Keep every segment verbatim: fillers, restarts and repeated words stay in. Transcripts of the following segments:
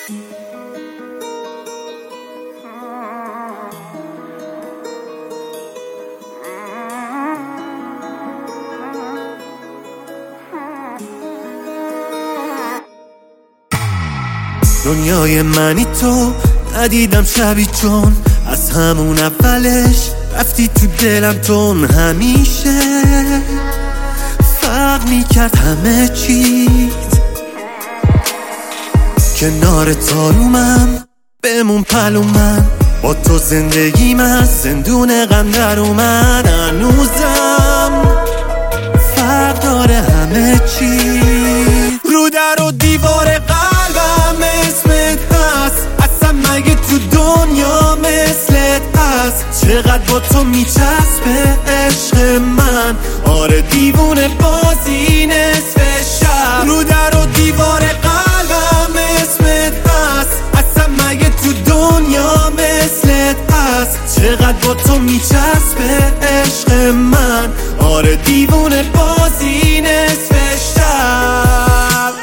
دنیای منی تو ندیدم شبی چون از همون اولش رفتی تو دلم تون همیشه فرق میکرد همه چیت کنار تارومم بمون پلومن با تو زندگی من زندون غم در اومد هنوزم فرق داره همه چی رو در و دیوار قلبم اسمت هست اصلا مگه تو دنیا مثلت هست چقدر با تو میچسبه عشق من آره دیوونه بازی نصف شب رو در و دیوار قلبم اسمت هست اصلا مگه تو دنیا مثلت هست چقدر با تو میچسبه عشق من آره دیوونه بازی نصف شب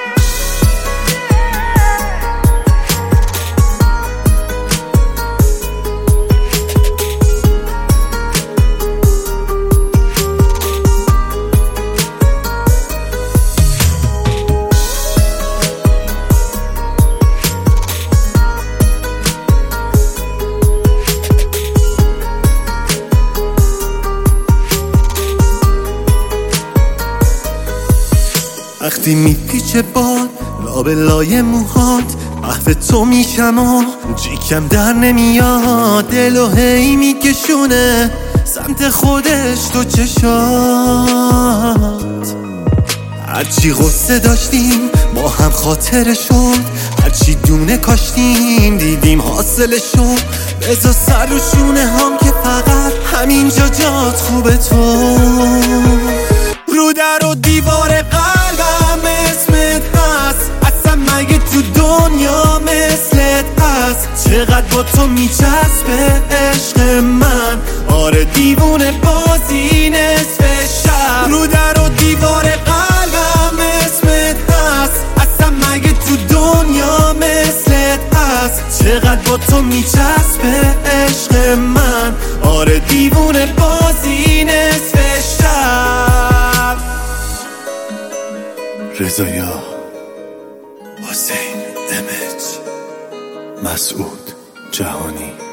وقتی میپیچه باد لابلای موهات محو تو میشم و جیکم در نمیاد دلو هی میکشونه سمت خودش تو چشات هرچی غصه داشتیم با هم خاطره شد هرچی دونه کاشتیم دیدیم حاصله شد بذار سر و شونه هم که فقط همینجا جات خوبه تو رو در و دیوار قلبم اسمت هست اصلا مگه تو دنیا مثلت هست چقدر با تو میچسبه عشق من آره دیوونه بازی نصف شب رو در و دیوار قلبم اسمت هست اصلا مگه تو دنیا مثلت هست چقدر با تو میچسبه عشق من آره دیوونه بازی نصف شب رضایا حسین امج مسعود جهانی